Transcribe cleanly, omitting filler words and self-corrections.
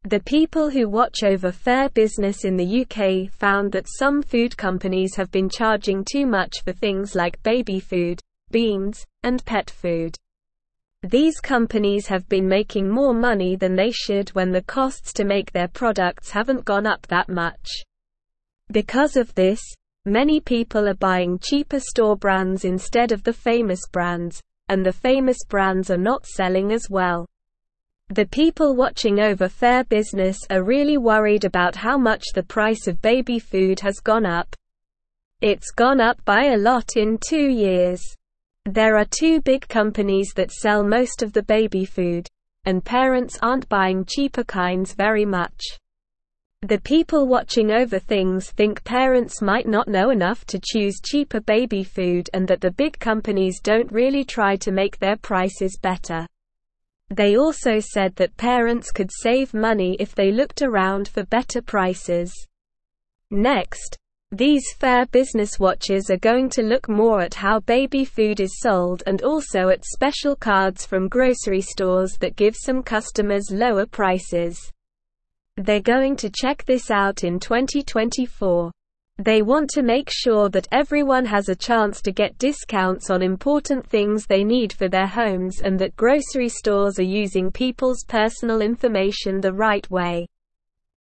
The people who watch over Fair Business in the UK found that some food companies have been charging too much for things like baby food, beans, and pet food. These companies have been making more money than they should when the costs to make their products haven't gone up that much. Because of this, many people are buying cheaper store brands instead of the famous brands, and the famous brands are not selling as well. The people watching over Fair Business are really worried about how much the price of baby food has gone up. It's gone up by a lot in 2 years. There are 2 big companies that sell most of the baby food, and parents aren't buying cheaper kinds very much. The people watching over things think parents might not know enough to choose cheaper baby food and that the big companies don't really try to make their prices better. They also said that parents could save money if they looked around for better prices. Next, these Fair Business watchers are going to look more at how baby food is sold and also at special cards from grocery stores that give some customers lower prices. They're going to check this out in 2024. They want to make sure that everyone has a chance to get discounts on important things they need for their homes and that grocery stores are using people's personal information the right way.